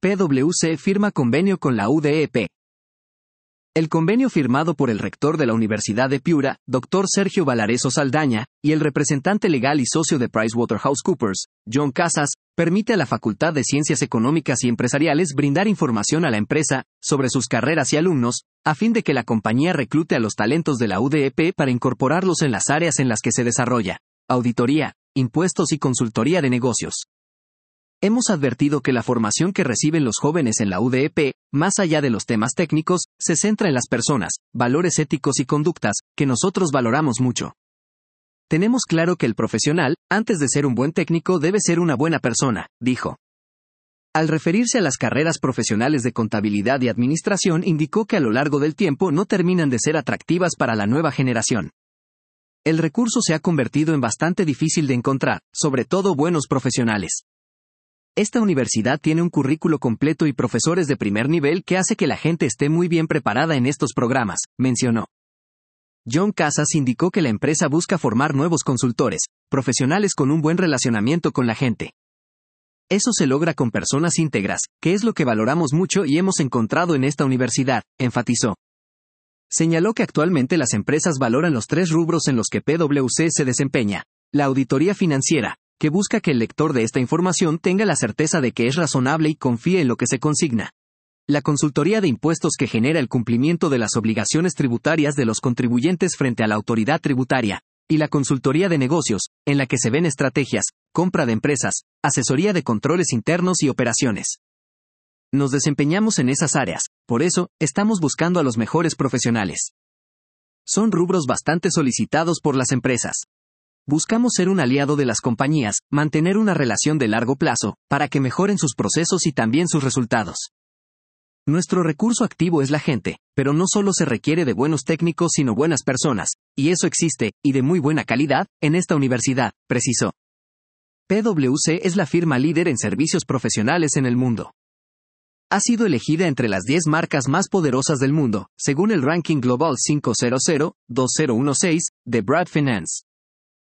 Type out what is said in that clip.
PwC firma convenio con la UDEP. El convenio firmado por el rector de la Universidad de Piura, Dr. Sergio Valareso Saldaña, y el representante legal y socio de PricewaterhouseCoopers, John Casas, permite a la Facultad de Ciencias Económicas y Empresariales brindar información a la empresa sobre sus carreras y alumnos, a fin de que la compañía reclute a los talentos de la UDEP para incorporarlos en las áreas en las que se desarrolla: auditoría, impuestos y consultoría de negocios. Hemos advertido que la formación que reciben los jóvenes en la UDEP, más allá de los temas técnicos, se centra en las personas, valores éticos y conductas, que nosotros valoramos mucho. Tenemos claro que el profesional, antes de ser un buen técnico, debe ser una buena persona, dijo. Al referirse a las carreras profesionales de contabilidad y administración, indicó que a lo largo del tiempo no terminan de ser atractivas para la nueva generación. El recurso se ha convertido en bastante difícil de encontrar, sobre todo buenos profesionales. Esta universidad tiene un currículo completo y profesores de primer nivel que hace que la gente esté muy bien preparada en estos programas, mencionó. John Casas indicó que la empresa busca formar nuevos consultores, profesionales con un buen relacionamiento con la gente. Eso se logra con personas íntegras, que es lo que valoramos mucho y hemos encontrado en esta universidad, enfatizó. Señaló que actualmente las empresas valoran los 3 rubros en los que PwC se desempeña: la auditoría financiera, que busca que el lector de esta información tenga la certeza de que es razonable y confíe en lo que se consigna; la consultoría de impuestos, que genera el cumplimiento de las obligaciones tributarias de los contribuyentes frente a la autoridad tributaria; y la consultoría de negocios, en la que se ven estrategias, compra de empresas, asesoría de controles internos y operaciones. Nos desempeñamos en esas áreas, por eso, estamos buscando a los mejores profesionales. Son rubros bastante solicitados por las empresas. Buscamos ser un aliado de las compañías, mantener una relación de largo plazo, para que mejoren sus procesos y también sus resultados. Nuestro recurso activo es la gente, pero no solo se requiere de buenos técnicos sino buenas personas, y eso existe, y de muy buena calidad, en esta universidad, precisó. PwC es la firma líder en servicios profesionales en el mundo. Ha sido elegida entre las 10 marcas más poderosas del mundo, según el ranking Global 500-2016, de Brad Finance.